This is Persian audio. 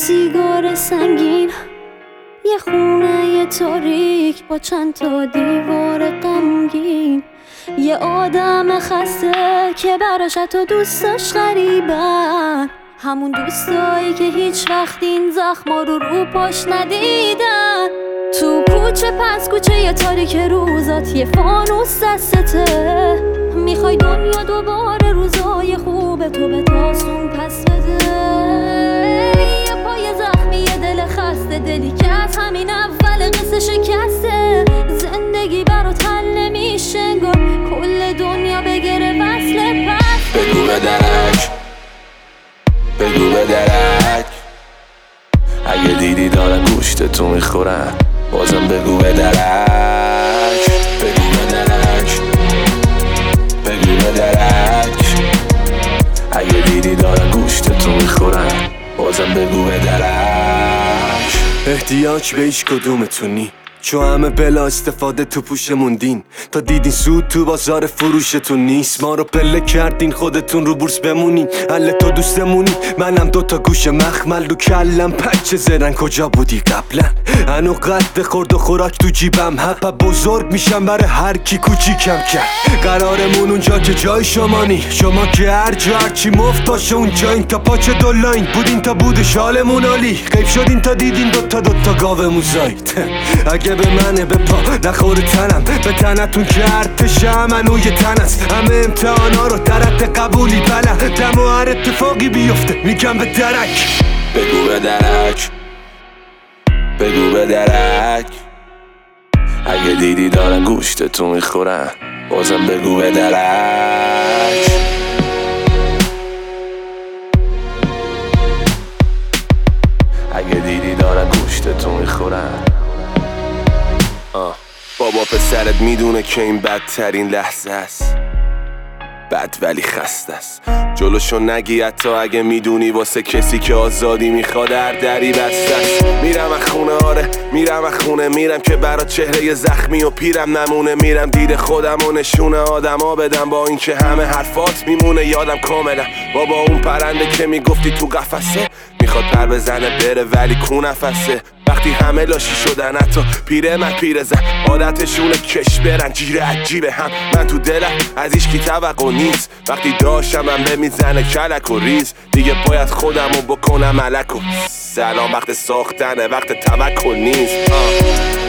سیگار سنگین، یه خونه تاریک با چند تا دیوار غمگین، یه آدم خسته که براش تو دوستاش غریبن، همون دوستایی که هیچ وقت این زخما رو پاش ندیدن. تو کوچه پس کوچه یه تاریک روزات یه فانوس دستته، میخوای دنیا دوباره روزای خوب تو به تاسون پس بده. یه پای زخمی یه دل خسته، دلی که از همین اول قصه شکسته. زندگی برات حل نمیشه انگار کل دنیا بگیره وصل پس. بگو به درک، بگو به درک، اگه دیدی دارن گوشت تو میخورن بازم بگو به درک. بگو به درک، بگو به درک، اگه دیدی دارن گوشت تو میخورن بازم بگو به درک. احتیاج به هیچ کدومتونی، چو همه بلا استفاده تو پوشمون دین، تا دیدین سود تو بازار فروشتون نیست. ما رو پله کردین خودتون رو بورس بمونین، حل تو دوستمونی منم دوتا گوش مخمل رو کلم. پچه زرن کجا بودی قبلا؟ هنو قد خورد و خوراک تو جیبم، حپا بزرگ میشم برای هر کی کوچیکم کرد. قرارمون اونجا که جای شما نی، شما که هر جا هرچی مفت باشه اونجا این. تا پاچه دولاین بودین تا بود شالمون عالی، غیب شدین تا دیدین دوتا گاومون زاید. اگه به منه به پا نخور تنم، به تنتون که ارتش همنوی تن است. همه امتحانا رو در حد قبولی بلدم و هر اتفاقی بیفته میگم به درک. بگو به درک، بگو به درک، اگه دیدی دارن گوشت تو میخورن بازم بگو به درک. اگه دیدی دارن گوشت تو میخورن. بابا پسرت میدونه که این بدترین لحظه است، بد ولی خسته است. جلوشو نگی حتی اگه میدونی واسه کسی که آزادی میخواد هر دری بسته است. میرم از خونه، آره میرم از خونه، میرم که برا چهره زخمی و پیرم نمونه. میرم دید خودم و نشونه آدما بدم، با این که همه حرفات میمونه یادم کاملا. بابا اون پرنده که میگفتی تو قفسه میخواد پر بزنه بره ولی کو نفسه. وقتی همه لاشی شدن حتی پیر زن عادتشونه کش برن جیر عجیبه هم. من تو دلم از ایشکی توقع نیست، وقتی داشتم من به میزنه کلک و ریز. دیگه باید خودمو بکنم ملک و سلام، وقت ساختنه وقت توکل نیست.